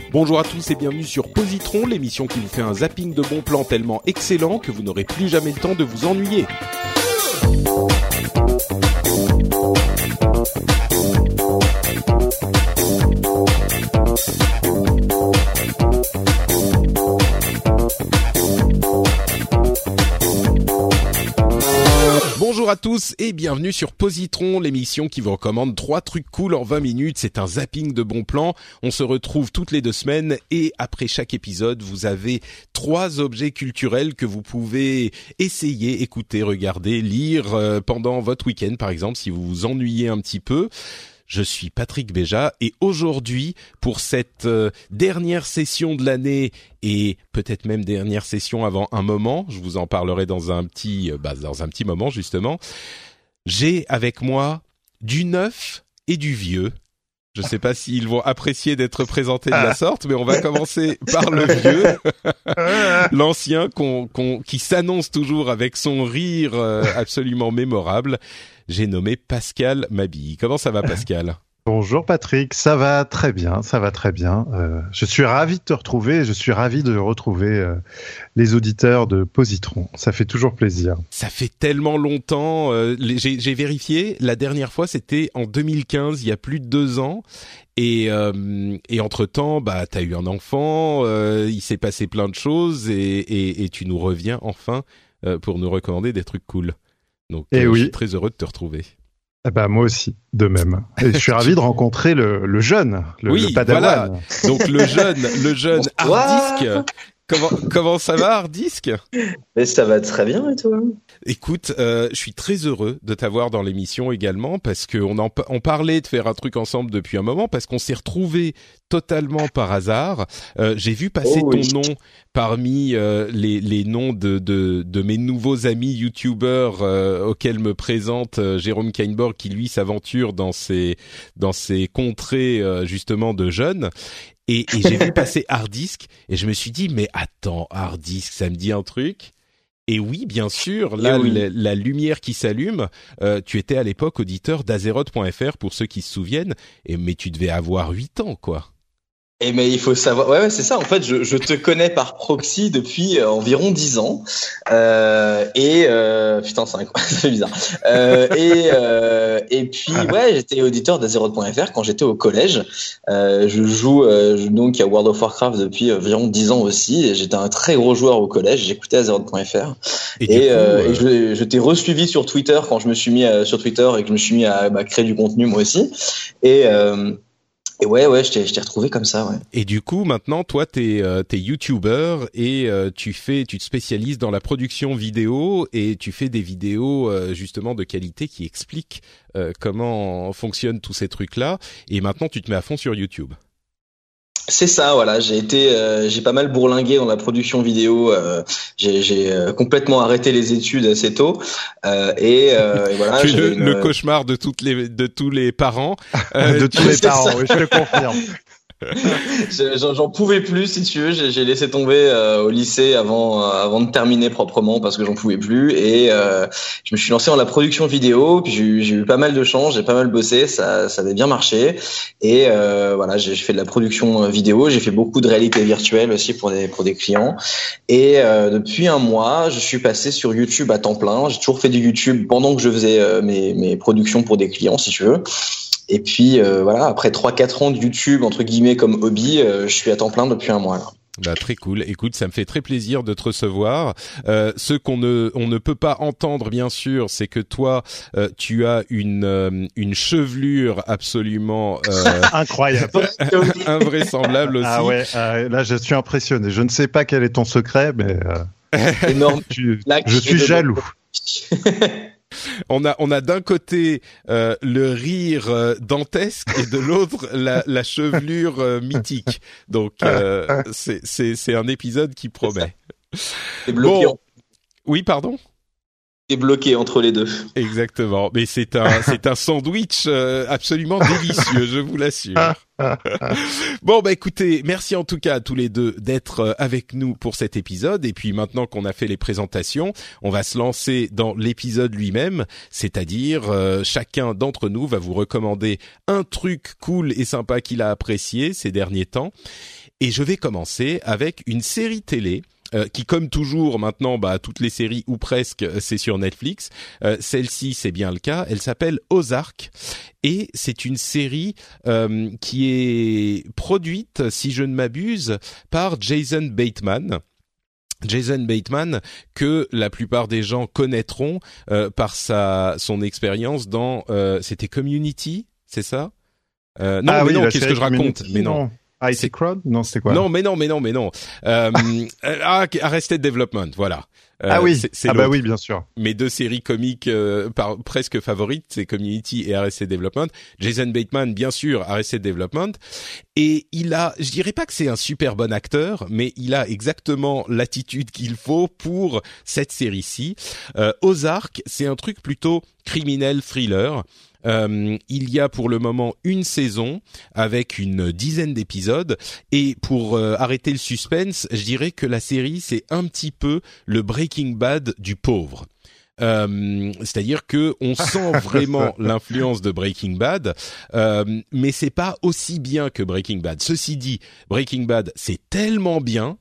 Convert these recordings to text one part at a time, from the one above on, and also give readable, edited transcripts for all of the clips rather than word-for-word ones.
Bonjour à tous et bienvenue sur Positron, l'émission qui vous fait un zapping de bons plans tellement excellent que vous n'aurez plus jamais le temps de vous ennuyer. Bonjour à tous et bienvenue sur Positron, l'émission qui vous recommande 3 trucs cool en 20 minutes. C'est un zapping de bons plans. On se retrouve toutes les 2 semaines et après chaque épisode, vous avez 3 objets culturels que vous pouvez essayer, écouter, regarder, lire pendant votre week-end par exemple si vous vous ennuyez un petit peu. Je suis Patrick Béja et aujourd'hui, pour cette dernière session de l'année et peut-être même dernière session avant un moment, je vous en parlerai dans un petit moment justement, j'ai avec moi du neuf et du vieux. Je ne sais pas s'ils vont apprécier d'être présentés de la sorte, mais on va commencer par le vieux, l'ancien qui s'annonce toujours avec son rire absolument mémorable. J'ai nommé Pascal Mabille. Comment ça va, Pascal ? Bonjour Patrick, ça va très bien, ça va très bien. Je suis ravi de te retrouver, je suis ravi de retrouver les auditeurs de Positron. Ça fait toujours plaisir. Ça fait tellement longtemps. J'ai vérifié, la dernière fois c'était en 2015, il y a plus de 2 ans. Et entre-temps, t'as eu un enfant, il s'est passé plein de choses et tu nous reviens enfin pour nous recommander des trucs cool. Donc, je suis très heureux de te retrouver. Moi aussi, de même. Et je suis ravi de rencontrer le jeune, le Padawan. Voilà. Donc le jeune Hardisk. Comment ça va, Hardisk ? Mais ça va très bien, et toi ? Écoute, je suis très heureux de t'avoir dans l'émission également parce que on parlait de faire un truc ensemble depuis un moment parce qu'on s'est retrouvés totalement par hasard. J'ai vu passer ton nom parmi les noms de mes nouveaux amis youtubeurs auxquels me présente Jérôme Kainborg qui lui s'aventure dans ces contrées justement de jeunes. Et j'ai vu passer Hardisk et je me suis dit mais attends, Hardisk, ça me dit un truc. Et oui, bien sûr, là la lumière qui s'allume, tu étais à l'époque auditeur d'Azeroth.fr pour ceux qui se souviennent, mais tu devais avoir 8 ans quoi. Et mais il faut savoir, ouais, c'est ça. En fait, je te connais par proxy depuis environ 10 ans. Putain, c'est incroyable, c'est bizarre. Et puis, j'étais auditeur d'Azeroth.fr quand j'étais au collège. Je joue donc à World of Warcraft depuis environ 10 ans aussi. Et j'étais un très gros joueur au collège. J'écoutais Azeroth.fr. Et je t'ai resuivi sur Twitter quand je me suis mis sur Twitter et que je me suis mis à créer du contenu moi aussi. Et je t'ai retrouvé comme ça, ouais. Et du coup, maintenant, toi, t'es youtubeur et tu te spécialises dans la production vidéo et tu fais des vidéos justement de qualité qui expliquent comment fonctionnent tous ces trucs-là. Et maintenant, tu te mets à fond sur YouTube. C'est ça, voilà. J'ai pas mal bourlingué dans la production vidéo. J'ai complètement arrêté les études assez tôt. Et voilà. Tu es le cauchemar de tous les parents. De tous les parents, oui, je le confirme. J'en pouvais plus, si tu veux. J'ai laissé tomber au lycée avant de terminer proprement parce que j'en pouvais plus. Et je me suis lancé dans la production vidéo. Puis j'ai eu pas mal de chance, j'ai pas mal bossé, ça avait bien marché. Et voilà, j'ai fait de la production vidéo. J'ai fait beaucoup de réalité virtuelle aussi pour des clients. Et depuis un mois, je suis passé sur YouTube à temps plein. J'ai toujours fait du YouTube pendant que je faisais mes productions pour des clients, si tu veux. Et puis voilà, après 3-4 ans de YouTube entre guillemets comme hobby, je suis à temps plein depuis un mois là. Très cool. Écoute, ça me fait très plaisir de te recevoir. Ce qu'on ne peut pas entendre bien sûr, c'est que toi tu as une chevelure absolument incroyable, invraisemblable aussi. Ah ouais, là je suis impressionné. Je ne sais pas quel est ton secret, mais énorme. Je suis jaloux. On a d'un côté le rire dantesque et de l'autre la chevelure mythique. Donc c'est un épisode qui promet. C'est bloqué. Bon. Oui, pardon. Est bloqué entre les deux. Exactement. Mais c'est un sandwich absolument délicieux, je vous l'assure. Bon, écoutez, merci en tout cas à tous les deux d'être avec nous pour cet épisode. Et puis maintenant qu'on a fait les présentations, on va se lancer dans l'épisode lui-même. C'est-à-dire, chacun d'entre nous va vous recommander un truc cool et sympa qu'il a apprécié ces derniers temps. Et je vais commencer avec une série télé qui, comme toujours maintenant, toutes les séries ou presque, c'est sur Netflix. Celle-ci, c'est bien le cas. Elle s'appelle Ozark et c'est une série qui est produite, si je ne m'abuse, par Jason Bateman. Jason Bateman, que la plupart des gens connaîtront par son expérience dans c'était Community, c'est ça? Non, mais oui, non, qu'est-ce que je raconte? Mais non. IT Crowd? Non, c'était quoi? Non, mais non. Arrested Development, voilà. Oui. C'est bah oui, bien sûr. Mes deux séries comiques presque favorites, c'est Community et Arrested Development. Jason Bateman, bien sûr, Arrested Development. Et je dirais pas que c'est un super bon acteur, mais il a exactement l'attitude qu'il faut pour cette série-ci. Ozark, c'est un truc plutôt criminel thriller. Il y a pour le moment une saison avec une dizaine d'épisodes et pour arrêter le suspense, je dirais que la série c'est un petit peu le Breaking Bad du pauvre. C'est-à-dire que on sent vraiment l'influence de Breaking Bad, mais c'est pas aussi bien que Breaking Bad. Ceci dit, Breaking Bad c'est tellement bien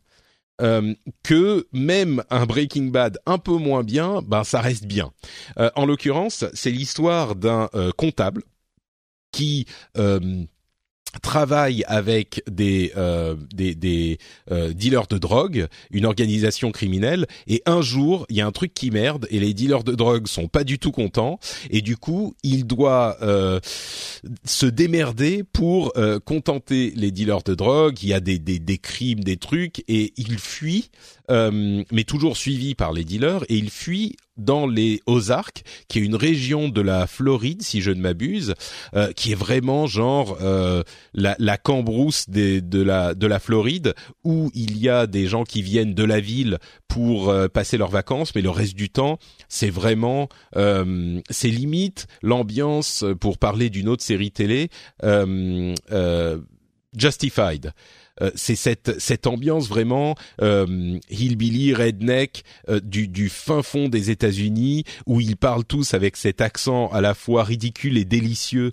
que même un Breaking Bad un peu moins bien, ça reste bien. En l'occurrence, c'est l'histoire d'un comptable qui travaille avec des dealers de drogue, une organisation criminelle, et un jour il y a un truc qui merde et les dealers de drogue sont pas du tout contents et du coup il doit se démerder pour contenter les dealers de drogue. Il y a des crimes, des trucs et il fuit, mais toujours suivi par les dealers, et il fuit dans les Ozarks, qui est une région de la Floride, si je ne m'abuse, qui est vraiment genre la Cambrousse de la Floride, où il y a des gens qui viennent de la ville pour passer leurs vacances, mais le reste du temps, c'est vraiment c'est limite l'ambiance, pour parler d'une autre série télé, Justified. C'est cette ambiance vraiment hillbilly, redneck, du fin fond des États-Unis, où ils parlent tous avec cet accent à la fois ridicule et délicieux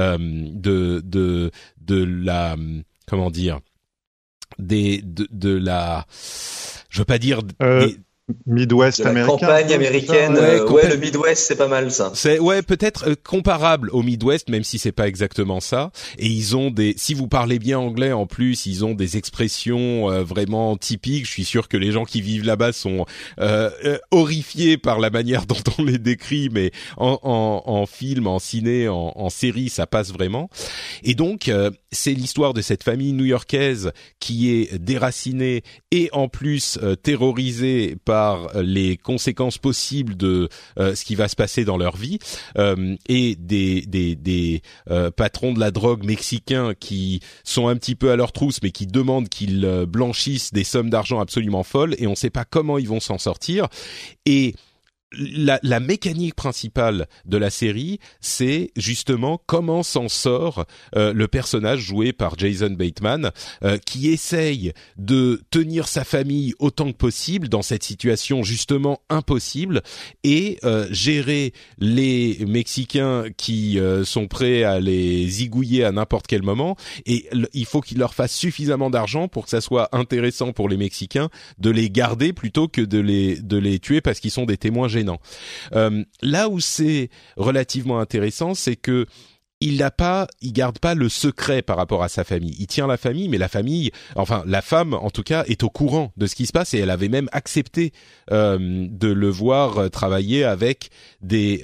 de la, comment dire, de la, je veux pas dire Midwest américain. Campagne américaine. Le Midwest, c'est pas mal ça. C'est peut-être comparable au Midwest, même si c'est pas exactement ça. Et ils ont si vous parlez bien anglais en plus, ils ont des expressions vraiment typiques. Je suis sûr que les gens qui vivent là-bas sont horrifiés par la manière dont on les décrit, mais en film, en ciné, en série, ça passe vraiment. Et donc c'est l'histoire de cette famille new-yorkaise qui est déracinée et en plus terrorisée par les conséquences possibles de ce qui va se passer dans leur vie, et des patrons de la drogue mexicains qui sont un petit peu à leur trousse, mais qui demandent qu'ils blanchissent des sommes d'argent absolument folles, et on ne sait pas comment ils vont s'en sortir. Et la mécanique principale de la série, c'est justement comment s'en sort le personnage joué par Jason Bateman, qui essaye de tenir sa famille autant que possible dans cette situation justement impossible, et gérer les Mexicains qui sont prêts à les zigouiller à n'importe quel moment. Et il faut qu'il leur fasse suffisamment d'argent pour que ça soit intéressant pour les Mexicains de les garder plutôt que de les tuer parce qu'ils sont des témoins gênants. Là où c'est relativement intéressant, c'est que il garde pas le secret par rapport à sa famille. Il tient la famille, mais la femme en tout cas est au courant de ce qui se passe, et elle avait même accepté de le voir travailler avec des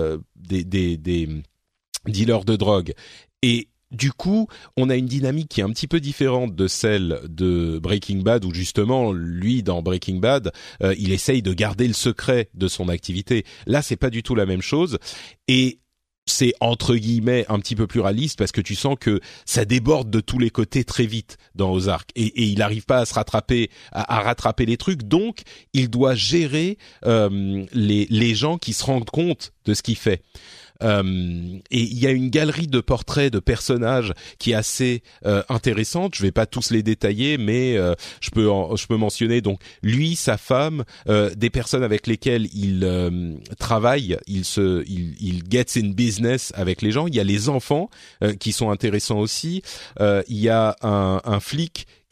dealers de drogue. Et du coup, on a une dynamique qui est un petit peu différente de celle de Breaking Bad, où justement, lui, dans Breaking Bad, il essaye de garder le secret de son activité. Là, c'est pas du tout la même chose, et c'est entre guillemets un petit peu plus réaliste parce que tu sens que ça déborde de tous les côtés très vite dans Ozark, et il n'arrive pas à se rattraper, à rattraper les trucs, donc il doit gérer les gens qui se rendent compte de ce qu'il fait. Et il y a une galerie de portraits de personnages qui est assez intéressante. Je vais pas tous les détailler, mais je peux mentionner donc lui, sa femme, des personnes avec lesquelles il travaille. Il gets in business avec les gens. Il y a les enfants qui sont intéressants aussi. Il y a un flic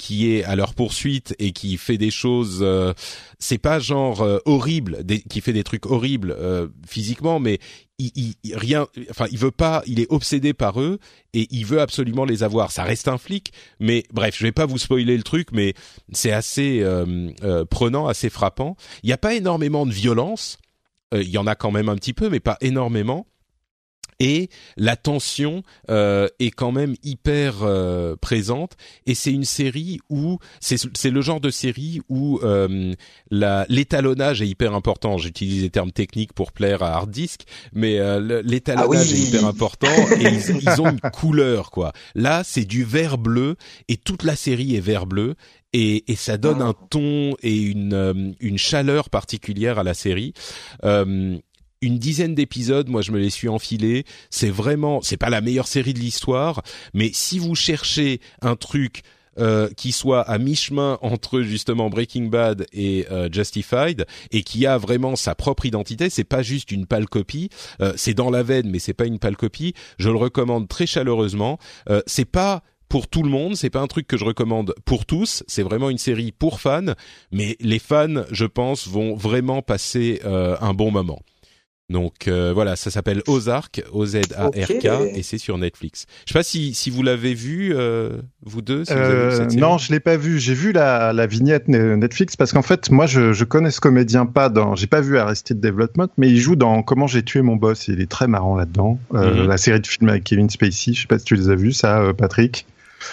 qui est à leur poursuite et qui fait des choses, c'est pas genre horrible, qui fait des trucs horribles physiquement, mais il veut pas, il est obsédé par eux et il veut absolument les avoir. Ça reste un flic, mais bref, je vais pas vous spoiler le truc, mais c'est assez prenant, assez frappant. Il y a pas énormément de violence, il y en a quand même un petit peu, mais pas énormément. Et la tension est quand même hyper présente. Et c'est une série où c'est le genre de série où l'étalonnage est hyper important. J'utilise les termes techniques pour plaire à Hard Disk, mais l'étalonnage est hyper important. Et ils ont une couleur, quoi. Là, c'est du vert bleu et toute la série est vert bleu. Et ça donne un ton et une chaleur particulière à la série. Une dizaine d'épisodes, moi je me les suis enfilés. C'est pas la meilleure série de l'histoire, mais si vous cherchez un truc qui soit à mi-chemin entre justement Breaking Bad et Justified et qui a vraiment sa propre identité, c'est pas juste une pâle copie, c'est dans la veine mais c'est pas une pâle copie, je le recommande très chaleureusement. C'est pas pour tout le monde, c'est pas un truc que je recommande pour tous, c'est vraiment une série pour fans, mais les fans, je pense, vont vraiment passer un bon moment. Donc voilà, ça s'appelle Ozark, O-Z-A-R-K, et c'est sur Netflix. Je sais pas si vous l'avez vu, vous deux. Si vous avez vu cette série. Non, je l'ai pas vu. J'ai vu la vignette Netflix parce qu'en fait, moi, je connais ce comédien j'ai pas vu Arrested Development, mais il joue dans Comment j'ai tué mon boss. Il est très marrant là-dedans. La série de films avec Kevin Spacey. Je sais pas si tu les as vus, ça, Patrick.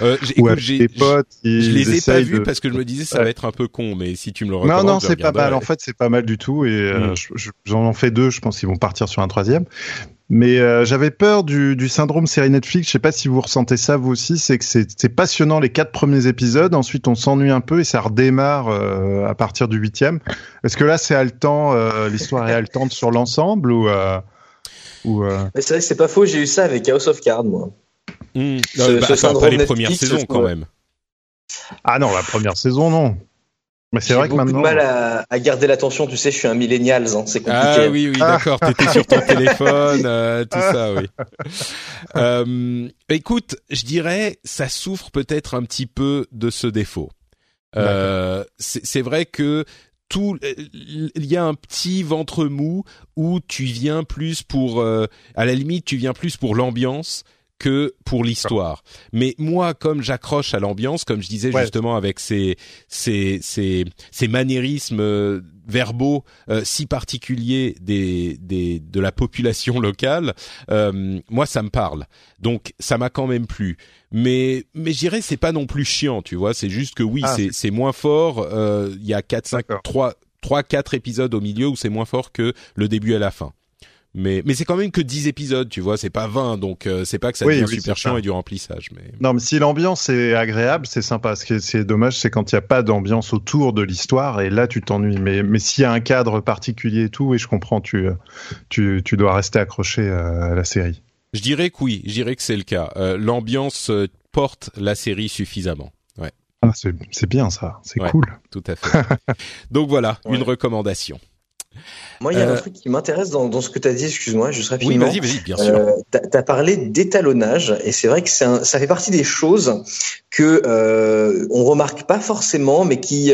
Je les ai pas vus parce que je me disais ça va être un peu con, mais si tu me le recommandes, non, c'est pas mal. En fait, c'est pas mal du tout et j'en fais 2. Je pense qu'ils vont partir sur un 3e. Mais j'avais peur du syndrome série Netflix. Je sais pas si vous ressentez ça vous aussi. C'est que c'est passionnant les 4 premiers épisodes. Ensuite, on s'ennuie un peu et ça redémarre à partir du 8e. Est-ce que là, c'est haletant, l'histoire est haletante sur l'ensemble ou Mais c'est vrai que c'est pas faux. J'ai eu ça avec House of Cards, moi. Pas les premières saisons quand même. Ah non, la première saison non. Mais c'est vrai que maintenant. J'ai beaucoup de mal à garder l'attention. Tu sais, je suis un millennial, hein, c'est compliqué. Ah oui, d'accord. T'étais sur ton téléphone, tout ça, oui. Écoute, je dirais, ça souffre peut-être un petit peu de ce défaut. C'est vrai que il y a un petit ventre mou où tu viens plus pour, à la limite, tu viens plus pour l'ambiance que pour l'histoire. Mais moi, comme j'accroche à l'ambiance, comme je disais justement avec ces maniérismes verbaux si particuliers de la population locale, moi ça me parle. Donc ça m'a quand même plu. Mais je dirais c'est pas non plus chiant, tu vois, c'est juste que c'est moins fort, il y a 4 épisodes au milieu où c'est moins fort que le début à la fin. Mais c'est quand même que 10 épisodes, tu vois, c'est pas 20, donc c'est pas que ça devient super chiant et du remplissage. Mais... Non, mais si l'ambiance est agréable, c'est sympa. Ce qui est dommage, c'est quand il n'y a pas d'ambiance autour de l'histoire, et là, tu t'ennuies. Mais s'il y a un cadre particulier et tout, oui, je comprends, tu dois rester accroché à la série. Je dirais que oui, je dirais que c'est le cas. L'ambiance porte la série suffisamment. Ouais. Ah, c'est bien ça, c'est cool. Tout à fait. Donc voilà, une recommandation. Moi, il y a un truc qui m'intéresse dans ce que tu as dit, excuse-moi, juste rapidement. Oui, vas-y, bien sûr. T'as parlé d'étalonnage, et c'est vrai que ça fait partie des choses que on remarque pas forcément, mais qui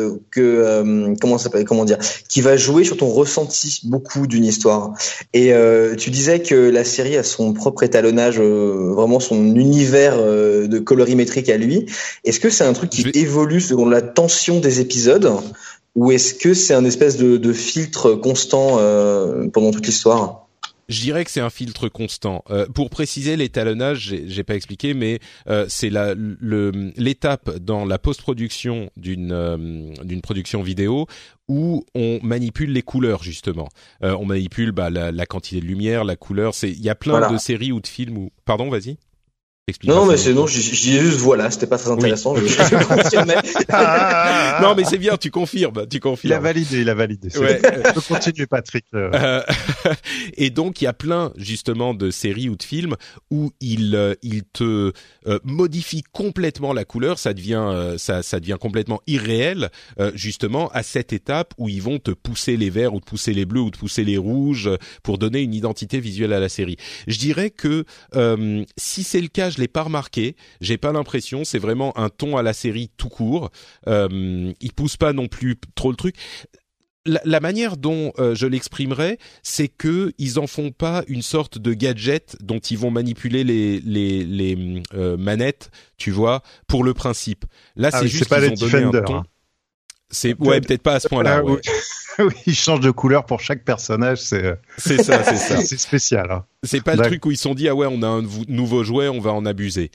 qui va jouer sur ton ressenti beaucoup d'une histoire. Et tu disais que la série a son propre étalonnage, vraiment son univers de colorimétrique à lui. Est-ce que c'est un truc qui évolue selon la tension des épisodes? Ou est-ce que c'est un espèce de filtre constant pendant toute l'histoire? Je dirais que c'est un filtre constant. Pour préciser, l'étalonnage, j'ai pas expliqué, mais c'est l'étape dans la post-production d'une production vidéo où on manipule les couleurs justement. On manipule la quantité de lumière, la couleur. Il y a plein de séries ou de films où. Pardon, vas-y. Non, mais je dis juste c'était pas très intéressant. Oui. Je confirmais. Non, mais c'est bien, tu confirmes. Il a validé. Ouais. Je peux continuer, Patrick. Et donc, il y a plein, justement, de séries ou de films où il te modifie complètement la couleur. Ça devient complètement irréel, justement, à cette étape où ils vont te pousser les verts ou te pousser les bleus ou te pousser les rouges pour donner une identité visuelle à la série. Je dirais que, si c'est le cas, je l'ai pas remarqué. J'ai pas l'impression. C'est vraiment un ton à la série tout court. Il pousse pas non plus trop le truc. La manière dont je l'exprimerais, c'est que ils en font pas une sorte de gadget dont ils vont manipuler les manettes, tu vois, pour le principe. Là, c'est juste qu'ils ont donné un ton. C'est peut-être pas à ce point-là. Ouais. Oui, ils changent de couleur pour chaque personnage. C'est ça. C'est spécial. Hein. C'est pas le truc où ils se sont dit on a un nouveau jouet, on va en abuser.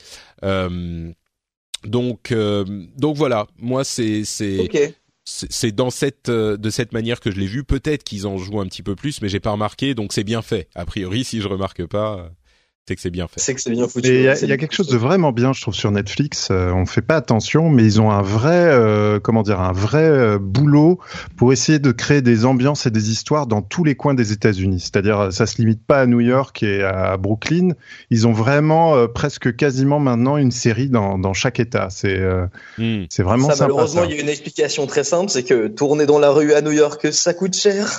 Donc voilà. Moi, c'est Okay. C'est de cette manière que je l'ai vu. Peut-être qu'ils en jouent un petit peu plus, mais j'ai pas remarqué, donc c'est bien fait. A priori, si je remarque pas, c'est que c'est bien fait. C'est que c'est bien foutu. Il y a quelque chose de vraiment bien, je trouve, sur Netflix. On fait pas attention, mais ils ont un vrai boulot pour essayer de créer des ambiances et des histoires dans tous les coins des États-Unis. C'est-à-dire, ça se limite pas à New York et à Brooklyn. Ils ont vraiment presque quasiment maintenant une série dans chaque État. C'est vraiment ça, sympa. Malheureusement, il y a une explication très simple, c'est que tourner dans la rue à New York, ça coûte cher.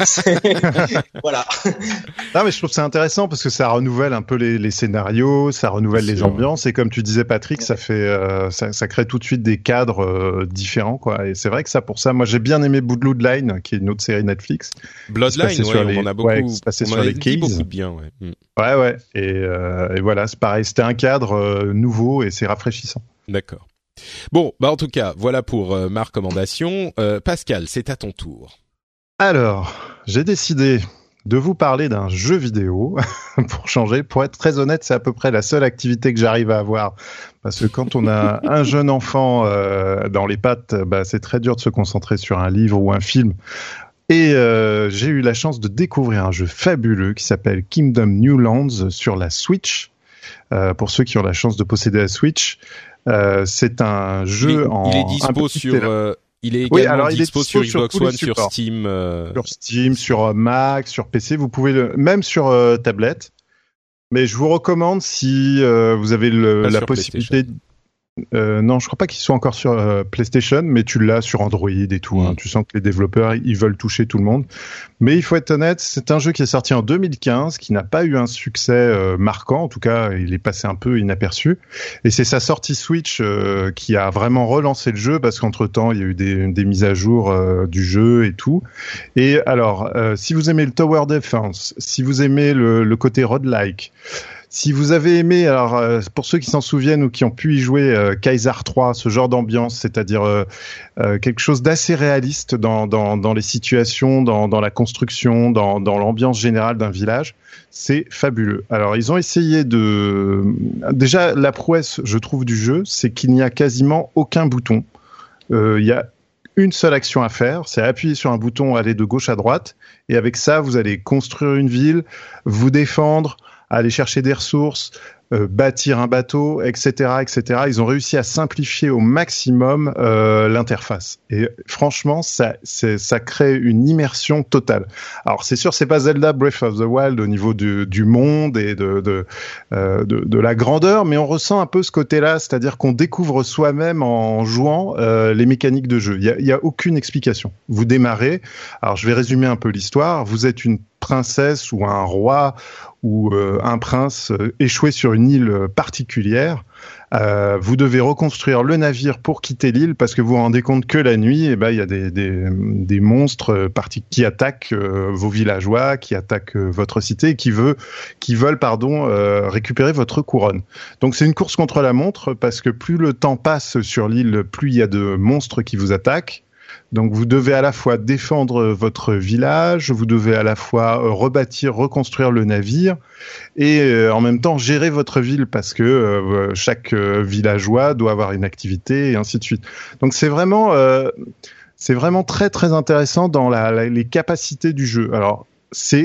Voilà. Non, mais je trouve que c'est intéressant parce que ça renouvelle un peu les scénarios, ça renouvelle les ambiances, et comme tu disais, Patrick, ça fait ça crée tout de suite des cadres différents, quoi. Et c'est vrai que ça, pour ça, moi j'ai bien aimé Bloodline, qui est une autre série Netflix. Bloodline, on en a beaucoup. On a dit beaucoup de bien, ouais. Ouais. Et voilà, c'est pareil, c'était un cadre nouveau et c'est rafraîchissant. D'accord. Bon, en tout cas, voilà pour ma recommandation. Pascal, c'est à ton tour. Alors, j'ai décidé de vous parler d'un jeu vidéo pour changer. Pour être très honnête, c'est à peu près la seule activité que j'arrive à avoir, parce que quand on a un jeune enfant dans les pattes, c'est très dur de se concentrer sur un livre ou un film. Et j'ai eu la chance de découvrir un jeu fabuleux qui s'appelle Kingdom New Lands sur la Switch. Pour ceux qui ont la chance de posséder la Switch, c'est un jeu il est dispo sur il est également dispo sur Xbox One, sur Steam. Sur Steam, sur Mac, sur PC. Vous pouvez même sur tablette. Mais je vous recommande, si vous avez la possibilité. Non, je crois pas qu'ils soient encore sur PlayStation, mais tu l'as sur Android et tout. Hein. Tu sens que les développeurs, ils veulent toucher tout le monde. Mais il faut être honnête, c'est un jeu qui est sorti en 2015, qui n'a pas eu un succès marquant. En tout cas, il est passé un peu inaperçu. Et c'est sa sortie Switch qui a vraiment relancé le jeu, parce qu'entre-temps, il y a eu des mises à jour du jeu et tout. Et alors, si vous aimez le Tower Defense, si vous aimez le côté roguelike, si vous avez aimé, alors pour ceux qui s'en souviennent ou qui ont pu y jouer, Kaiser 3, ce genre d'ambiance, c'est-à-dire quelque chose d'assez réaliste dans les situations, dans la construction, dans l'ambiance générale d'un village, c'est fabuleux. Alors ils ont essayé déjà, la prouesse, je trouve, du jeu, c'est qu'il n'y a quasiment aucun bouton. Il y a une seule action à faire, c'est appuyer sur un bouton, aller de gauche à droite, et avec ça, vous allez construire une ville, vous défendre, aller chercher des ressources, bâtir un bateau, etc., etc. Ils ont réussi à simplifier au maximum l'interface. Et franchement, ça crée une immersion totale. Alors c'est sûr, c'est pas Zelda Breath of the Wild au niveau du monde et de la grandeur, mais on ressent un peu ce côté-là, c'est-à-dire qu'on découvre soi-même en jouant les mécaniques de jeu. Il y a aucune explication. Vous démarrez. Alors je vais résumer un peu l'histoire. Vous êtes une princesse ou un roi ou un prince échoué sur une île particulière. Vous devez reconstruire le navire pour quitter l'île, parce que vous vous rendez compte que la nuit, il y a des monstres qui attaquent vos villageois, qui attaquent votre cité, et qui veulent récupérer votre couronne. Donc c'est une course contre la montre, parce que plus le temps passe sur l'île, plus il y a de monstres qui vous attaquent. Donc vous devez à la fois défendre votre village, vous devez à la fois rebâtir, reconstruire le navire, et en même temps gérer votre ville, parce que chaque villageois doit avoir une activité, et ainsi de suite. Donc c'est vraiment très très intéressant dans les capacités du jeu. Alors ça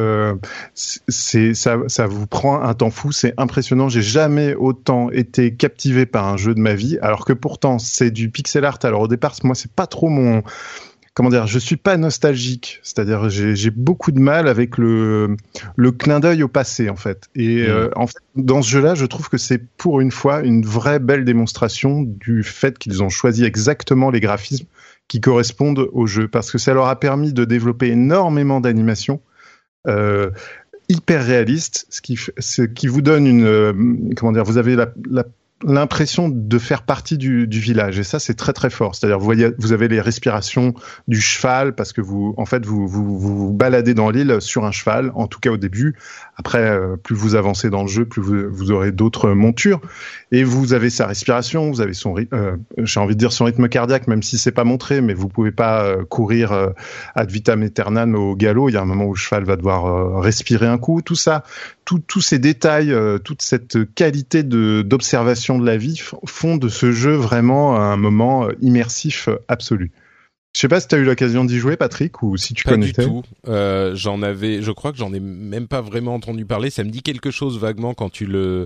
vous prend un temps fou, c'est impressionnant. J'ai jamais autant été captivé par un jeu de ma vie, alors que pourtant c'est du pixel art. Alors au départ, moi c'est pas trop je suis pas nostalgique, c'est-à-dire j'ai beaucoup de mal avec le clin d'œil au passé, en fait. Et en fait, dans ce jeu-là, je trouve que c'est pour une fois une vraie belle démonstration du fait qu'ils ont choisi exactement les graphismes qui correspondent au jeu, parce que ça leur a permis de développer énormément d'animations, hyper réaliste, ce qui vous donne comment dire, vous avez l'impression de faire partie du village, et ça c'est très très fort. C'est-à-dire vous avez les respirations du cheval, parce que vous vous baladez dans l'île sur un cheval, en tout cas au début. Après, plus vous avancez dans le jeu, plus vous aurez d'autres montures, et vous avez sa respiration, vous avez son j'ai envie de dire son rythme cardiaque, même si c'est pas montré, mais vous pouvez pas courir ad vitam aeternam au galop. Il y a un moment où le cheval va devoir respirer un coup. Tout ça, tous ces détails, toute cette qualité d'observation de la vie font de ce jeu vraiment un moment immersif absolu. Je sais pas si tu as eu l'occasion d'y jouer, Patrick, ou si tu connaissais. Pas du tout. Je crois que j'en ai même pas vraiment entendu parler. Ça me dit quelque chose vaguement quand tu le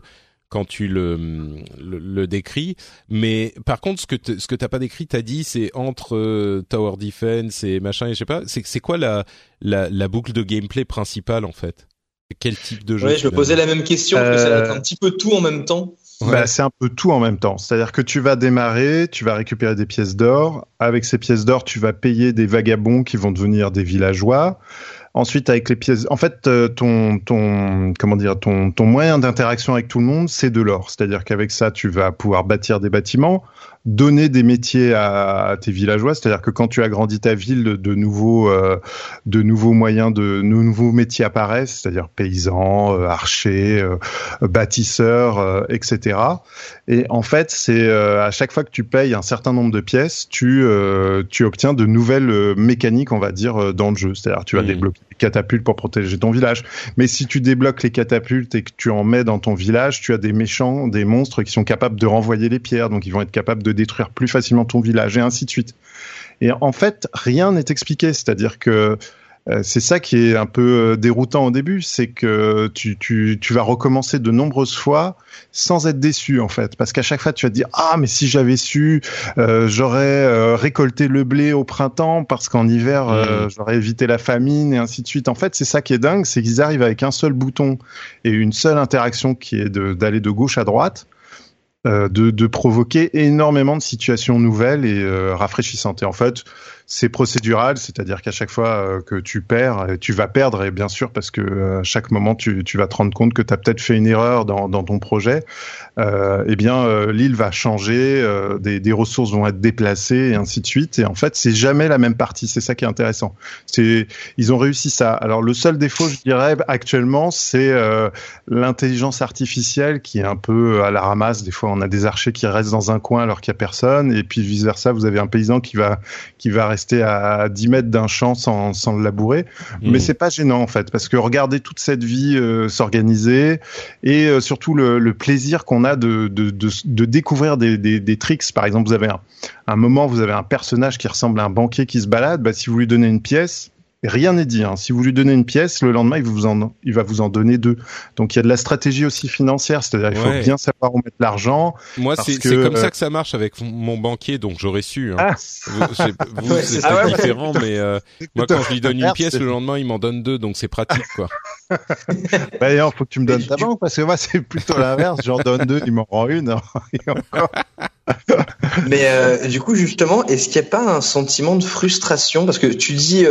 décris. Mais par contre, ce que t'as pas décrit, t'as dit, c'est entre Tower Defense et machin, et je sais pas. C'est quoi la boucle de gameplay principale en fait? Quel type de jeu? Ouais, je me posais la même question, parce que ça va être un petit peu tout en même temps. Ouais. Bah, c'est un peu tout en même temps. C'est-à-dire que tu vas démarrer, tu vas récupérer des pièces d'or. Avec ces pièces d'or, tu vas payer des vagabonds qui vont devenir des villageois. Ensuite, avec les pièces, en fait, ton moyen d'interaction avec tout le monde, c'est de l'or. C'est-à-dire qu'avec ça, tu vas pouvoir bâtir des bâtiments, donner des métiers à tes villageois. C'est-à-dire que quand tu agrandis ta ville, de nouveaux métiers apparaissent, c'est-à-dire paysans, archers, bâtisseurs, etc. Et en fait, c'est à chaque fois que tu payes un certain nombre de pièces, tu obtiens de nouvelles mécaniques, on va dire, dans le jeu. C'est-à-dire tu vas débloquer des catapultes pour protéger ton village. Mais si tu débloques les catapultes et que tu en mets dans ton village, tu as des monstres qui sont capables de renvoyer les pierres, donc ils vont être capables de détruire plus facilement ton village, et ainsi de suite. Et en fait, rien n'est expliqué, c'est-à-dire que c'est ça qui est un peu déroutant au début, c'est que tu vas recommencer de nombreuses fois sans être déçu en fait, parce qu'à chaque fois tu vas te dire mais si j'avais su, j'aurais récolté le blé au printemps, parce qu'en hiver j'aurais évité la famine, et ainsi de suite. En fait, c'est ça qui est dingue, c'est qu'ils arrivent avec un seul bouton et une seule interaction qui est d'aller de gauche à droite, de provoquer énormément de situations nouvelles et rafraîchissantes. Et en fait, c'est procédural, c'est-à-dire qu'à chaque fois que tu perds, tu vas perdre, et bien sûr, parce que à chaque moment tu vas te rendre compte que tu as peut-être fait une erreur dans ton projet, l'île va changer, des ressources vont être déplacées, et ainsi de suite. Et en fait, c'est jamais la même partie, c'est ça qui est intéressant. Ils ont réussi ça. Alors le seul défaut, je dirais, actuellement, c'est l'intelligence artificielle qui est un peu à la ramasse. Des fois, on a des archers qui restent dans un coin alors qu'il y a personne, et puis vice-versa, vous avez un paysan qui va rester à 10 mètres d'un champ sans le labourer. Mais c'est pas gênant en fait, parce que regardez toute cette vie s'organiser, et surtout le plaisir qu'on a de découvrir des tricks. Par exemple, vous avez un moment, vous avez un personnage qui ressemble à un banquier qui se balade. Si vous lui donnez une pièce, rien n'est dit, hein. Si vous lui donnez une pièce, le lendemain, il va vous en donner 2. Donc il y a de la stratégie aussi financière, c'est-à-dire il faut bien savoir où mettre l'argent. Moi, c'est comme ça que ça marche avec mon banquier, donc j'aurais su. Hein. Vous c'est différent, mais moi, quand je lui donne une pièce, le lendemain, il m'en donne 2, donc c'est pratique, quoi. D'ailleurs, faut que tu me donnes ta banque, parce que moi, c'est plutôt l'inverse. J'en donne 2, il m'en rend une. Et encore. Mais du coup, justement, est-ce qu'il n'y a pas un sentiment de frustration, parce que tu dis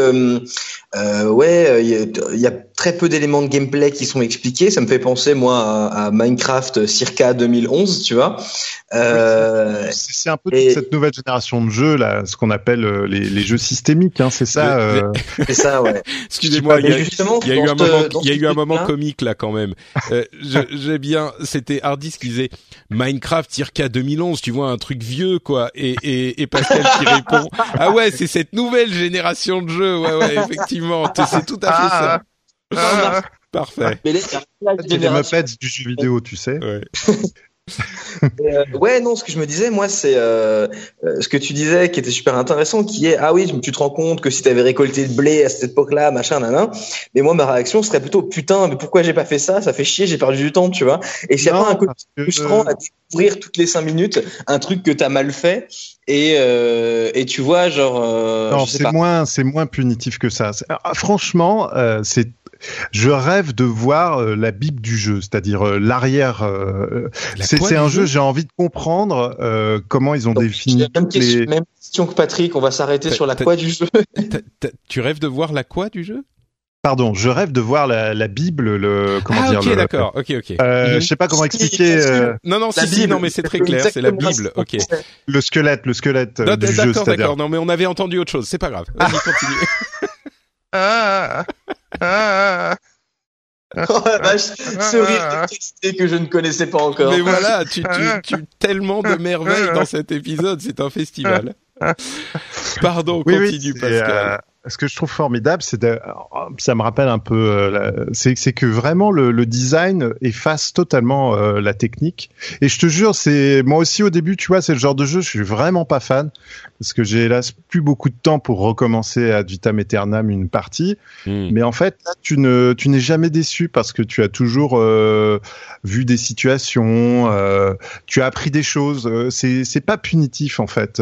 il y a très peu d'éléments de gameplay qui sont expliqués. Ça me fait penser moi à Minecraft circa 2011, tu vois. C'est un peu toute cette nouvelle génération de jeux là, ce qu'on appelle les jeux systémiques, hein, c'est ça. C'est ça, ouais. Excusez-moi, il y a eu un moment comique là quand même. J'ai bien, c'était Hardis qui disait Minecraft circa 2011, tu vois, un truc vieux quoi, et Pascal qui répond c'est cette nouvelle génération de jeux, ouais effectivement, c'est tout à fait ça. Parfait. Mais c'est des Muppets du jeu vidéo, tu sais. Ouais. Non, ce que je me disais, moi, c'est ce que tu disais qui était super intéressant, qui est tu te rends compte que si t'avais récolté le blé à cette époque-là, machin, nanan. Mais moi, ma réaction serait plutôt putain, mais pourquoi j'ai pas fait ça? Ça fait chier, j'ai perdu du temps, tu vois. Et s'il y a pas un côté frustrant à découvrir toutes les 5 minutes un truc que t'as mal fait, et tu vois, genre. Non, c'est moins punitif que ça. Franchement, je rêve de voir la Bible du jeu, c'est-à-dire l'arrière. C'est un jeu, j'ai envie de comprendre comment ils ont défini. Même question que Patrick, on va s'arrêter sur la quoi du jeu. Tu rêves de voir la quoi du jeu? Pardon, je rêve de voir la Bible, ok, d'accord, ok. Je sais pas comment expliquer. Non, non, mais c'est très clair, c'est la Bible, ok. Le squelette du jeu, d'accord, d'accord. Non, mais on avait entendu autre chose, c'est pas grave. Vas-y, continue. Oh la vache, ce rire de texté que je ne connaissais pas encore. Mais voilà, tu tellement de merveilles dans cet épisode, c'est un festival. Pardon, continue, Pascal. Ce que je trouve formidable, ça me rappelle un peu, c'est que vraiment le design efface totalement la technique. Et je te jure, moi aussi au début, tu vois, c'est le genre de jeu, je suis vraiment pas fan parce que j'ai hélas plus beaucoup de temps pour recommencer ad vitam aeternam une partie. Mais en fait, là, tu n'es jamais déçu parce que tu as toujours vu des situations, tu as appris des choses. C'est pas punitif en fait.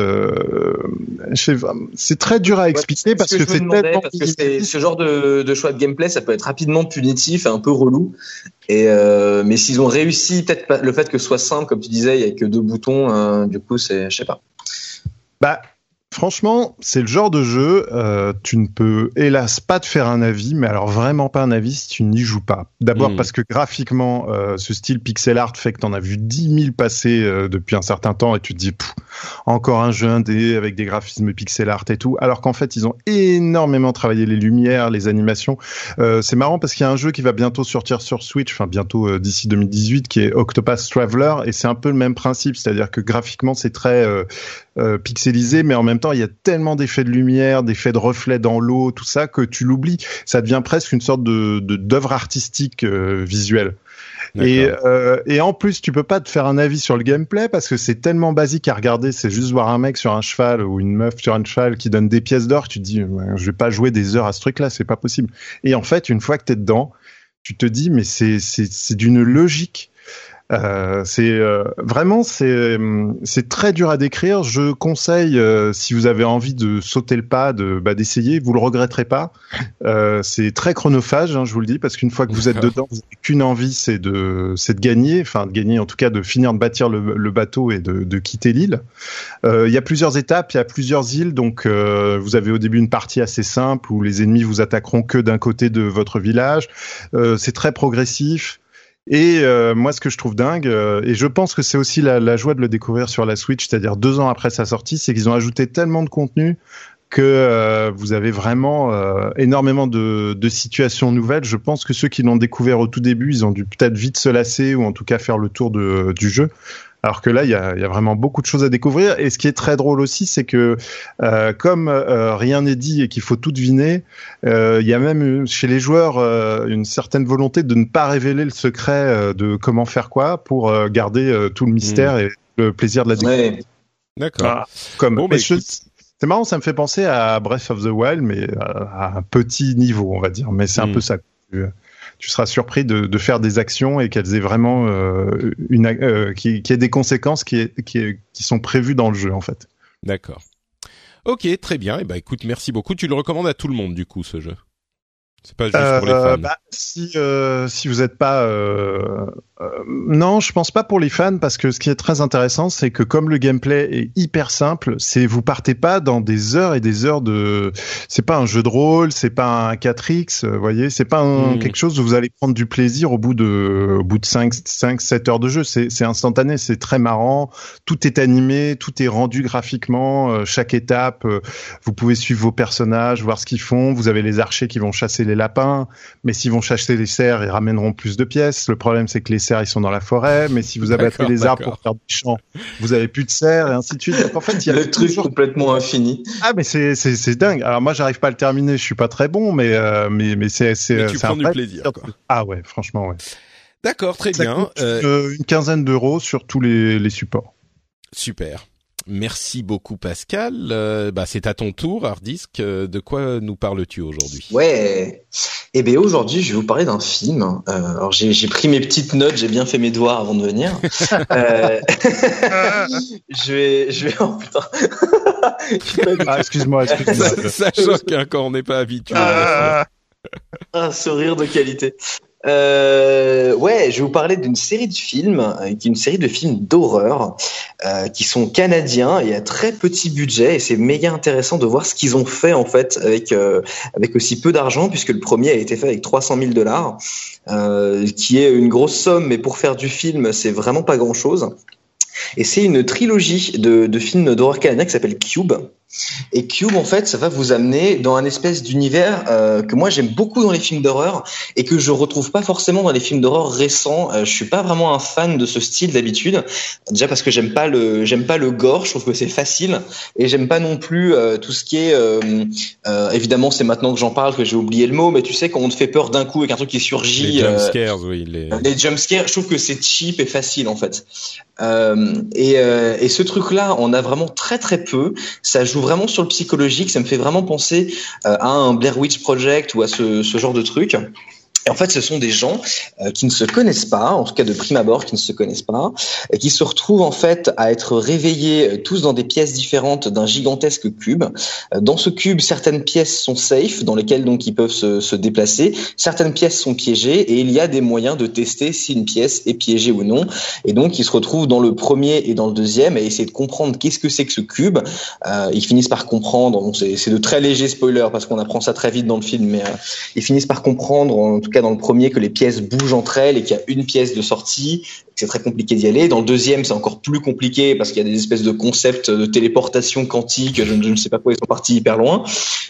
C'est très dur à expliquer parce que ce genre de choix de gameplay, ça peut être rapidement punitif et un peu relou. Mais s'ils ont réussi, peut-être le fait que ce soit simple, comme tu disais, il y a que 2 boutons, du coup, je sais pas. Franchement, c'est le genre de jeu, tu ne peux hélas pas te faire un avis, mais alors vraiment pas un avis si tu n'y joues pas. D'abord parce que graphiquement, ce style pixel art fait que t'en as vu 10 000 passer depuis un certain temps et tu te dis encore un jeu indé avec des graphismes pixel art et tout, alors qu'en fait ils ont énormément travaillé les lumières, les animations. C'est marrant parce qu'il y a un jeu qui va bientôt sortir sur Switch, enfin bientôt d'ici 2018, qui est Octopath Traveler, et c'est un peu le même principe, c'est-à-dire que graphiquement c'est très pixelisé, mais en même temps il y a tellement d'effets de lumière, d'effets de reflets dans l'eau, tout ça, que tu l'oublies. Ça devient presque une sorte d'œuvre artistique visuelle. Et en plus, tu peux pas te faire un avis sur le gameplay parce que c'est tellement basique à regarder. C'est juste voir un mec sur un cheval ou une meuf sur un cheval qui donne des pièces d'or. Tu te dis, je vais pas jouer des heures à ce truc-là, c'est pas possible. Et en fait, une fois que t'es dedans, tu te dis, mais c'est d'une logique. Vraiment, c'est très dur à décrire. Je conseille, si vous avez envie de sauter le pas, d'essayer, vous le regretterez pas. C'est très chronophage, je vous le dis, parce qu'une fois que vous êtes dedans, vous n'avez qu'une envie, c'est de gagner, en tout cas de finir de bâtir le bateau et de quitter l'île. Il y a plusieurs étapes, il y a plusieurs îles, donc vous avez au début une partie assez simple où les ennemis vous attaqueront que d'un côté de votre village. C'est très progressif. Et moi, ce que je trouve dingue, et je pense que c'est aussi la joie de le découvrir sur la Switch, c'est-à-dire 2 ans après sa sortie, c'est qu'ils ont ajouté tellement de contenu que vous avez vraiment énormément de situations nouvelles. Je pense que ceux qui l'ont découvert au tout début, ils ont dû peut-être vite se lasser ou en tout cas faire le tour du jeu. Alors que là, il y a vraiment beaucoup de choses à découvrir. Et ce qui est très drôle aussi, c'est que comme rien n'est dit et qu'il faut tout deviner, il y a même chez les joueurs une certaine volonté de ne pas révéler le secret de comment faire quoi pour garder tout le mystère et le plaisir de la découverte. Ouais. D'accord. C'est marrant, ça me fait penser à Breath of the Wild, mais à un petit niveau, on va dire. Mais c'est un peu ça. Tu seras surpris de faire des actions et qu'elles aient vraiment qui aient des conséquences qui sont prévues dans le jeu en fait. D'accord. Ok, très bien. Et écoute, merci beaucoup. Tu le recommandes à tout le monde du coup ce jeu? C'est pas juste pour les fans. Si vous êtes pas non, je pense pas pour les fans parce que ce qui est très intéressant, c'est que comme le gameplay est hyper simple, vous partez pas dans des heures et des heures c'est pas un jeu de rôle, c'est pas un 4X, vous voyez, c'est pas quelque chose où vous allez prendre du plaisir au bout de 5-7 heures de jeu, c'est instantané, c'est très marrant, tout est animé, tout est rendu graphiquement, chaque étape, vous pouvez suivre vos personnages, voir ce qu'ils font, vous avez les archers qui vont chasser les lapins, mais s'ils vont chasser les cerfs, ils ramèneront plus de pièces. Le problème, c'est que les cerfs, ils sont dans la forêt, mais si vous abattez les arbres pour faire des champs, vous avez plus de cerfs et ainsi de suite. Donc, en fait, il y a le truc complètement infini. Ah, mais c'est dingue. Alors moi, j'arrive pas à le terminer, je suis pas très bon, mais c'est tu prends du plaisir, quoi. Ah ouais, franchement, ouais. D'accord, très bien. Une quinzaine d'euros sur tous les supports. Super. Merci beaucoup Pascal. C'est à ton tour, Hardisk. De quoi nous parles-tu aujourd'hui? Ouais. Eh bien aujourd'hui, je vais vous parler d'un film. Alors j'ai pris mes petites notes, j'ai bien fait mes devoirs avant de venir. Je vais. Oh putain. Excuse-moi. Ça choque quand on n'est pas habitué. Ce rire de qualité. Ouais, je vais vous parler d'une série de films, qui est une série de films d'horreur, qui sont canadiens et à très petit budget, et c'est méga intéressant de voir ce qu'ils ont fait en fait avec aussi peu d'argent, puisque le premier a été fait avec $300,000, qui est une grosse somme, mais pour faire du film, c'est vraiment pas grand-chose. Et c'est une trilogie de films d'horreur canadiens qui s'appelle Cube. Et Cube, en fait, ça va vous amener dans un espèce d'univers que moi j'aime beaucoup dans les films d'horreur et que je retrouve pas forcément dans les films d'horreur récents. Je suis pas vraiment un fan de ce style d'habitude. Déjà parce que j'aime pas le gore, je trouve que c'est facile, et j'aime pas non plus tout ce qui est évidemment, c'est maintenant que j'en parle que j'ai oublié le mot, mais tu sais, quand on te fait peur d'un coup avec un truc qui surgit, les jumpscares, oui, les jumpscares, je trouve que c'est cheap et facile en fait. Et ce truc-là, on a vraiment très très peu. Ça joue vraiment sur le psychologique. Ça me fait vraiment penser à un Blair Witch Project ou à ce genre de truc. Et en fait, ce sont des gens qui ne se connaissent pas, en tout cas de prime abord, qui ne se connaissent pas, et qui se retrouvent en fait à être réveillés tous dans des pièces différentes d'un gigantesque cube. Dans ce cube, certaines pièces sont safe, dans lesquelles donc ils peuvent se déplacer. Certaines pièces sont piégées, et il y a des moyens de tester si une pièce est piégée ou non. Et donc, ils se retrouvent dans le premier et dans le deuxième, et essayer de comprendre qu'est-ce que c'est que ce cube. Ils finissent par comprendre. Bon, c'est de très légers spoilers parce qu'on apprend ça très vite dans le film, mais ils finissent par comprendre, en tout cas dans le premier, que les pièces bougent entre elles et qu'il y a une pièce de sortie, que c'est très compliqué d'y aller. Dans le deuxième, c'est encore plus compliqué parce qu'il y a des espèces de concepts de téléportation quantique, je ne sais pas quoi, ils sont partis hyper loin.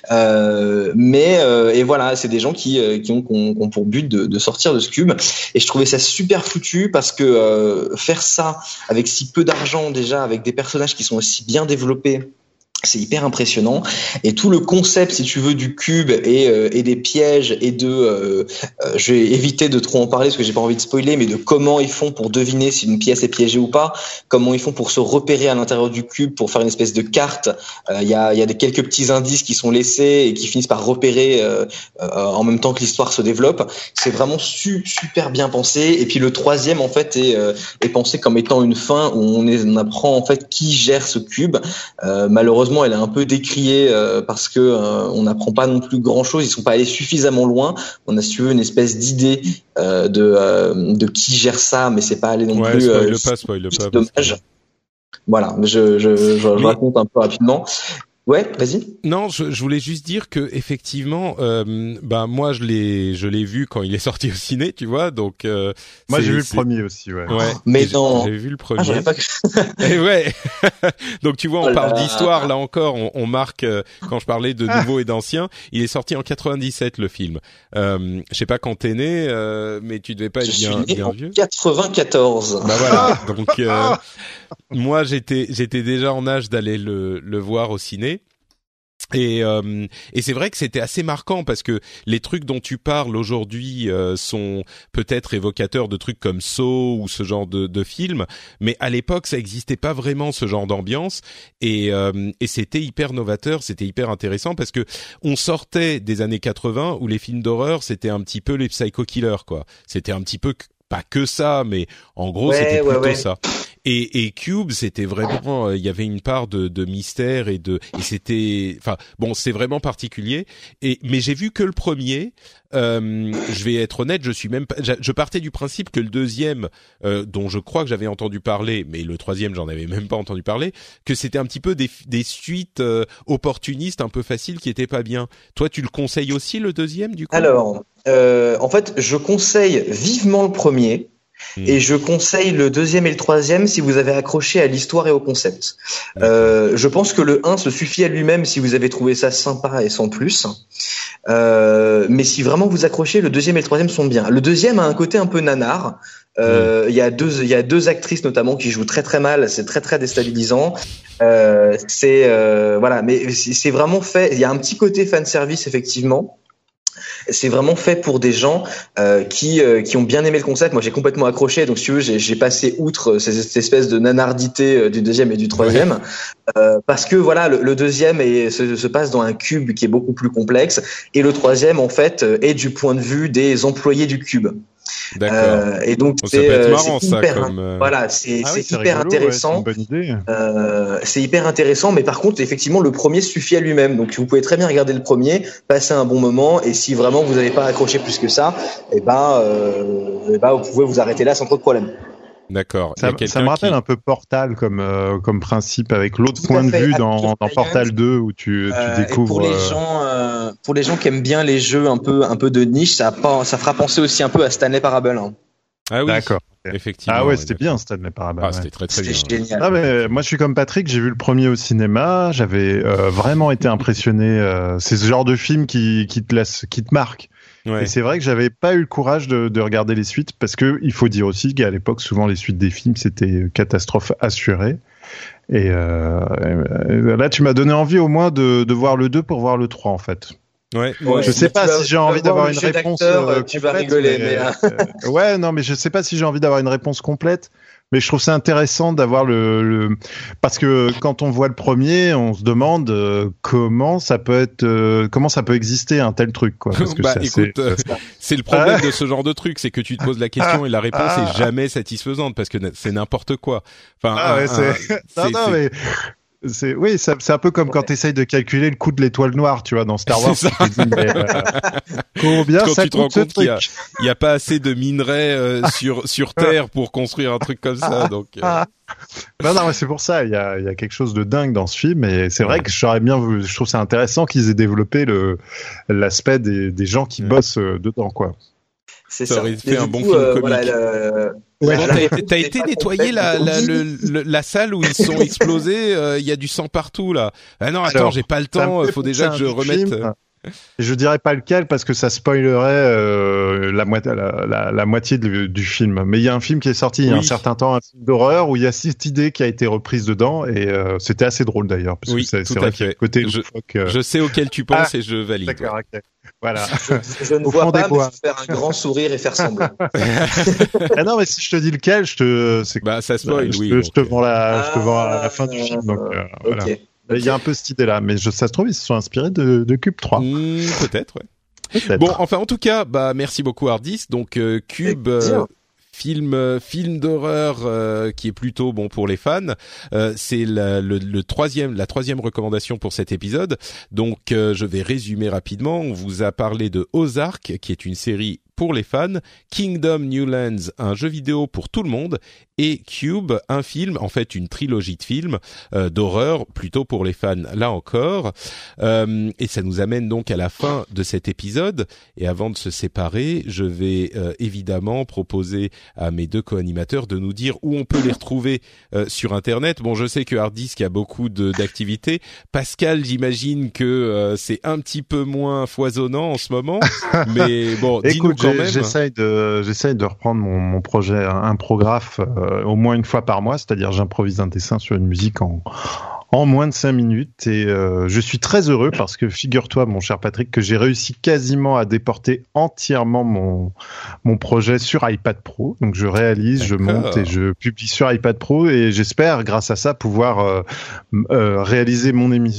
Et voilà, c'est des gens qui ont pour but de sortir de ce cube. Et je trouvais ça super foutu parce que faire ça avec si peu d'argent déjà, avec des personnages qui sont aussi bien développés, c'est hyper impressionnant. Et tout le concept, si tu veux, du cube et des pièges et je vais éviter de trop en parler parce que j'ai pas envie de spoiler, mais de comment ils font pour deviner si une pièce est piégée ou pas, comment ils font pour se repérer à l'intérieur du cube, pour faire une espèce de carte. Il y a quelques petits indices qui sont laissés et qui finissent par repérer en même temps que l'histoire se développe. C'est vraiment super bien pensé. Et puis le troisième, en fait, est pensé comme étant une fin où on apprend en fait qui gère ce cube. Malheureusement, elle est un peu décriée parce que on n'apprend pas non plus grand-chose. Ils sont pas allés suffisamment loin. On a su une espèce d'idée de qui gère ça, mais c'est pas allé non plus. Spoil pas. Dommage. Voilà, je raconte un peu rapidement. Ouais, vas-y. Non, je voulais juste dire que effectivement, moi je l'ai vu quand il est sorti au ciné, tu vois, donc. Moi j'ai vu le premier aussi, ouais. Ouais. Mais non. J'ai vu le premier. Et ouais. Donc tu vois, on parle d'histoire là encore. On marque quand je parlais de nouveau et d'ancien. Il est sorti en 97 le film. Je sais pas quand t'es né, mais tu devais pas être bien vieux. 94. Bah voilà. Donc moi j'étais déjà en âge d'aller le voir au ciné. Et c'est vrai que c'était assez marquant parce que les trucs dont tu parles aujourd'hui sont peut-être évocateurs de trucs comme Saw ou ce genre de films, mais à l'époque ça existait pas vraiment ce genre d'ambiance et c'était hyper novateur, c'était hyper intéressant parce que on sortait des années 80 où les films d'horreur c'était un petit peu les psycho killers quoi, c'était un petit peu pas que ça, mais en gros c'était plutôt ça. Et Cube, c'était vraiment, il y avait une part de mystère et c'était, enfin bon, c'est vraiment particulier. Mais j'ai vu que le premier. Je vais être honnête, je partais du principe que le deuxième, dont je crois que j'avais entendu parler, mais le troisième j'en avais même pas entendu parler, que c'était un petit peu des suites opportunistes, un peu faciles, qui étaient pas bien. Toi, tu le conseilles aussi le deuxième du coup? Alors, en fait, je conseille vivement le premier. Et je conseille le deuxième et le troisième si vous avez accroché à l'histoire et au concept. Je pense que le 1 se suffit à lui-même si vous avez trouvé ça sympa et sans plus. Mais si vraiment vous accrochez, le deuxième et le troisième sont bien. Le deuxième a un côté un peu nanar. Il y a deux actrices notamment qui jouent très très mal. C'est très très déstabilisant. Voilà, mais c'est vraiment fait. Il y a un petit côté fan service effectivement. C'est vraiment fait pour des gens qui ont bien aimé le concept. Moi, j'ai complètement accroché. Donc, si tu veux, j'ai passé outre cette espèce de nanardité du deuxième et du troisième, parce que voilà, le deuxième se passe dans un cube qui est beaucoup plus complexe, et le troisième, en fait, est du point de vue des employés du cube. D'accord. Et donc ça peut être marrant ça, comme voilà, c'est hyper rigolo, intéressant. Ouais, c'est une bonne idée. C'est hyper intéressant, mais par contre, effectivement, le premier suffit à lui-même. Donc, vous pouvez très bien regarder le premier, passer un bon moment, et si vraiment vous n'avez pas accroché plus que ça, vous pouvez vous arrêter là sans trop de problème. D'accord. Ça me rappelle un peu Portal comme principe, avec l'autre point de vue dans Portal 2 où tu découvres. Pour les gens qui aiment bien les jeux un peu de niche, ça fera penser aussi un peu à Stanley Parable. Hein. Ah oui. D'accord. Effectivement. Ah ouais, c'était bien Stanley Parable. C'était très très bien. C'était génial. Ah mais moi je suis comme Patrick, j'ai vu le premier au cinéma, j'avais vraiment été impressionné. C'est ce genre de film qui te marque. Ouais. Et c'est vrai que j'avais pas eu le courage de regarder les suites parce que il faut dire aussi qu'à l'époque souvent les suites des films c'était catastrophe assurée. Et là tu m'as donné envie au moins de voir le 2 pour voir le 3 en fait. Ouais. Je sais pas si j'ai envie d'avoir une réponse tu vas rigoler mais ouais, non mais je sais pas si j'ai envie d'avoir une réponse complète. Mais je trouve ça intéressant d'avoir parce que quand on voit le premier, on se demande comment ça peut exister un tel truc quoi. Parce que c'est le problème de ce genre de truc, c'est que tu te poses la question et la réponse est jamais satisfaisante parce que c'est n'importe quoi. Enfin, mais c'est un peu comme quand tu essayes de calculer le coût de l'étoile noire, tu vois, dans Star Wars. Combien quand ça tu te rends coûte compte qu'il y a pas assez de minerais sur Terre pour construire un truc comme ça, donc. Non, mais c'est pour ça. Il y a quelque chose de dingue dans ce film, et c'est vrai que je trouve ça intéressant qu'ils aient développé l'aspect des gens qui bossent dedans, quoi. C'est ça aurait fait un bon film comique. T'as été nettoyer la salle où ils sont explosés. Il y a du sang partout là. Ah non, attends, j'ai pas le temps. Faut déjà que je remette. Je dirais pas lequel parce que ça spoilerait la moitié du film. Mais il y a un film qui est sorti il y a un certain temps, un film d'horreur où il y a cette idée qui a été reprise dedans et c'était assez drôle d'ailleurs parce que c'est vrai qu'il y a le côté je sais auquel tu penses et je valide. D'accord, ok. Voilà. Je ne vois pas, mais je vais faire un grand sourire et faire semblant. Ah non, mais si je te dis lequel, ça spoil, oui. Je te vends à la fin du film. Donc, voilà. Il y a un peu cette idée-là, mais ça se trouve, ils se sont inspirés de Cube 3. Peut-être, ouais. Peut-être. Bon, enfin, en tout cas, merci beaucoup Hardis. Donc, Cube, film d'horreur qui est plutôt bon pour les fans. C'est la troisième recommandation pour cet épisode. Donc, je vais résumer rapidement. On vous a parlé de Ozark, qui est une série pour les fans, Kingdom New Lands, un jeu vidéo pour tout le monde, et Cube, un film, en fait une trilogie de films d'horreur, plutôt pour les fans, là encore. Et ça nous amène donc à la fin de cet épisode. Et avant de se séparer, je vais évidemment proposer à mes deux co-animateurs de nous dire où on peut les retrouver sur Internet. Bon, je sais que Harddisk a beaucoup d'activités. Pascal, j'imagine que c'est un petit peu moins foisonnant en ce moment, mais bon, dis-nous quand même. J'essaye de reprendre mon projet imprographe au moins une fois par mois, c'est-à-dire j'improvise un dessin sur une musique en moins de 5 minutes et je suis très heureux parce que figure-toi mon cher Patrick que j'ai réussi quasiment à déporter entièrement mon projet sur iPad Pro. Donc je réalise, je monte et je publie sur iPad Pro et j'espère grâce à ça pouvoir réaliser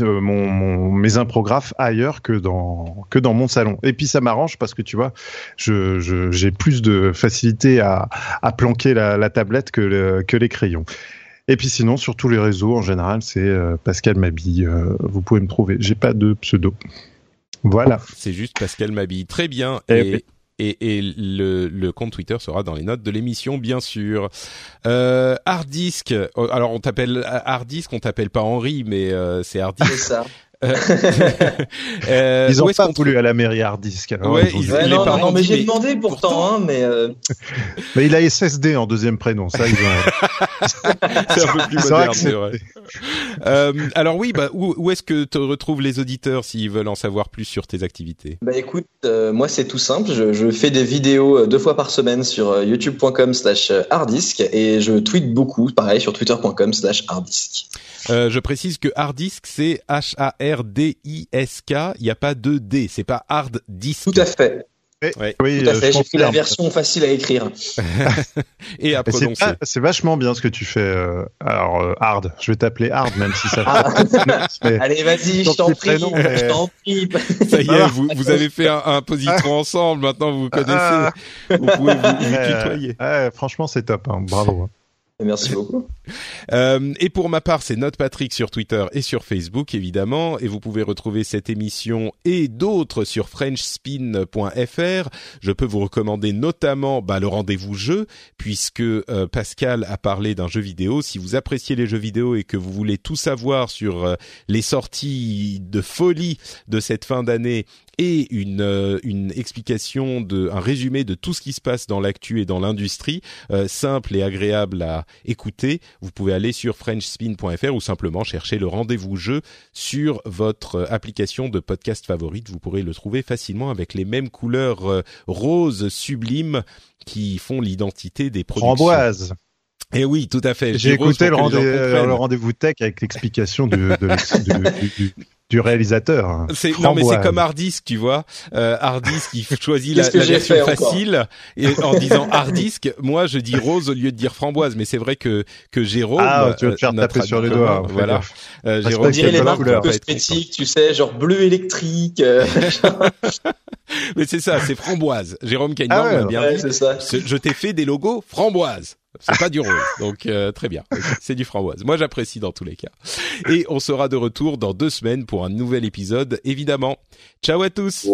mes imprographes ailleurs que dans mon salon. Et puis ça m'arrange parce que tu vois, j'ai plus de facilité à planquer la tablette que les crayons. Et puis sinon, sur tous les réseaux, en général, c'est Pascal Mabille. Vous pouvez me trouver. J'ai pas de pseudo. Voilà. C'est juste Pascal Mabille. Très bien. Et le compte Twitter sera dans les notes de l'émission, bien sûr. Harddisk. Alors, on t'appelle Harddisk, on t'appelle pas Henri, mais c'est Harddisk. C'est ça. Ils ont pas voulu à la mairie Harddisk. Ouais, non, mais j'ai demandé pourtant, mais il a SSD en deuxième prénom, ça ils ont. C'est un peu plus moderne, c'est vrai. Alors oui, où est-ce que te retrouvent les auditeurs s'ils veulent en savoir plus sur tes activités? Écoute, moi c'est tout simple, je fais des vidéos 2 fois par semaine sur youtube.com/harddisk et je tweete beaucoup, pareil sur twitter.com/harddisk. Je précise que Harddisk c'est H-A-R-D-I-S-K, il n'y a pas de D, c'est pas Hard Disk. Tout à fait. Ouais. Oui, tout à fait. J'ai pris la version facile à écrire. Et à prononcer. C'est vachement bien ce que tu fais. Alors, Hard. Je vais t'appeler Hard, même si ça fait... Allez, vas-y, je t'en prie. Je t'en prie. Ça y est, vous avez fait un positron ensemble. Maintenant, vous vous connaissez. Vous pouvez vous tutoyer. Franchement, c'est top. Hein. Bravo. Merci beaucoup. Et pour ma part, c'est NotePatrick sur Twitter et sur Facebook, évidemment. Et vous pouvez retrouver cette émission et d'autres sur FrenchSpin.fr. Je peux vous recommander notamment le rendez-vous jeu, puisque Pascal a parlé d'un jeu vidéo. Si vous appréciez les jeux vidéo et que vous voulez tout savoir sur les sorties de folie de cette fin d'année et une explication un résumé de tout ce qui se passe dans l'actu et dans l'industrie, simple et agréable à écouter, vous pouvez aller sur FrenchSpin.fr ou simplement chercher le rendez-vous jeu sur votre application de podcast favorite. Vous pourrez le trouver facilement avec les mêmes couleurs roses sublimes qui font l'identité des productions. Framboise. Et oui, tout à fait. J'ai écouté le rendez-vous tech avec l'explication du réalisateur. Non, mais c'est comme Hardisk, tu vois. Hardisk, il choisit la version facile et en disant Hardisk, moi je dis rose au lieu de dire framboise, mais c'est vrai que Jérôme, tu veux te faire taper sur les doigts. Voilà. Jérôme, on dirait les marques cosmétiques, tu sais, genre bleu électrique. Mais c'est ça, c'est framboise. Jérôme Cagnard m'a bien dit. C'est ça. Je t'ai fait des logos framboise. C'est pas du rose, donc très bien. C'est du framboise. Moi, j'apprécie dans tous les cas. Et on sera de retour dans 2 semaines pour un nouvel épisode, évidemment. Ciao à tous.